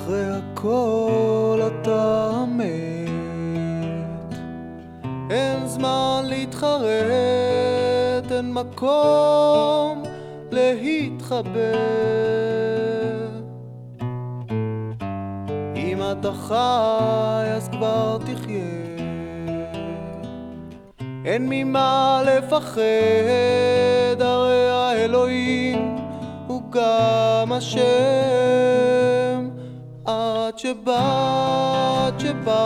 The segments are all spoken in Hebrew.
אחרי הכל אתה מת, אין זמן להתחרט, אין מקום להתחבא. אם אתה חי אז כבר תחיה, אין ממה לפחד, הרי האלוהים הוא גם השם. עד שבאת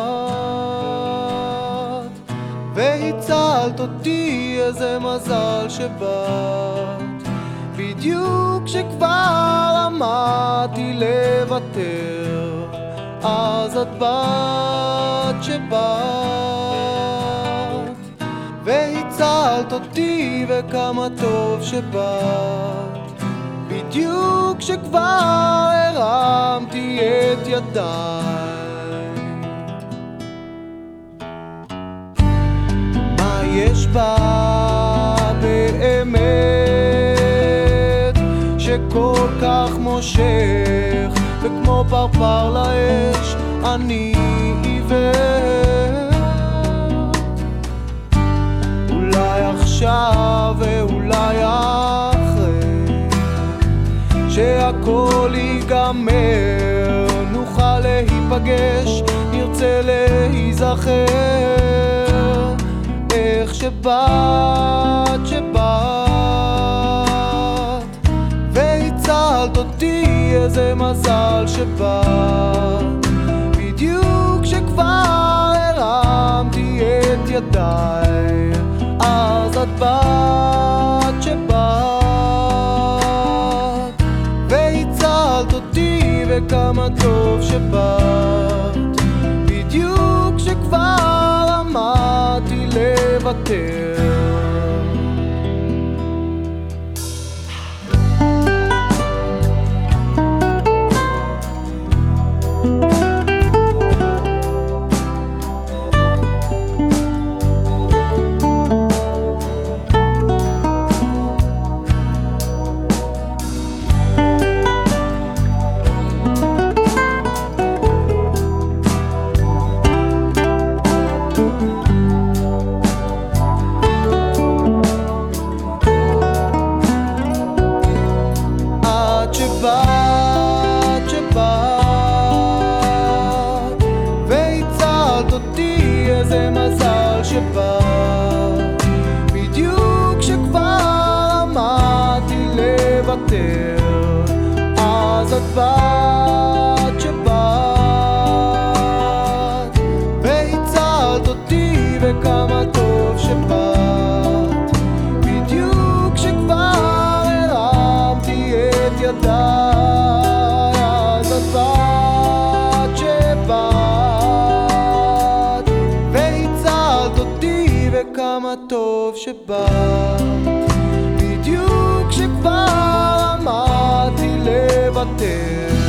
והצלת אותי, איזה מזל שבאת, בדיוק כשכבר עמדתי לוותר, אז את שבאת והצלת אותי, וכמה טוב שבאת, בדיוק כשכבר הרמתי את ידיי. מה יש בה באמת שכל כך מושך, וכמו פרפר לאש אני עיוור? אולי עכשיו ואולי אחרי שהכל ייגמר, נוכל להיפגש, נרצה להיזכר איך שבאת והצלת אותי, איזה מזל שבאת, בדיוק כשכבר הרמתי את ידיי, אז את שבאת והצלת אותי, וכמה טוב שבאת, בדיוק כשכבר עמדתי לוותר. והצלת אותי, איזה מזל שבאת, בדיוק כשכבר עמדתי לוותר, אז את שבאת והצלת אותי, וכמה טוב שבאת, בדיוק כשכבר הרמתי את ידיי, אז את שבאת והצלת אותי, וכמה טוב שבאת, בדיוק כשכבר עמדתי לוותר.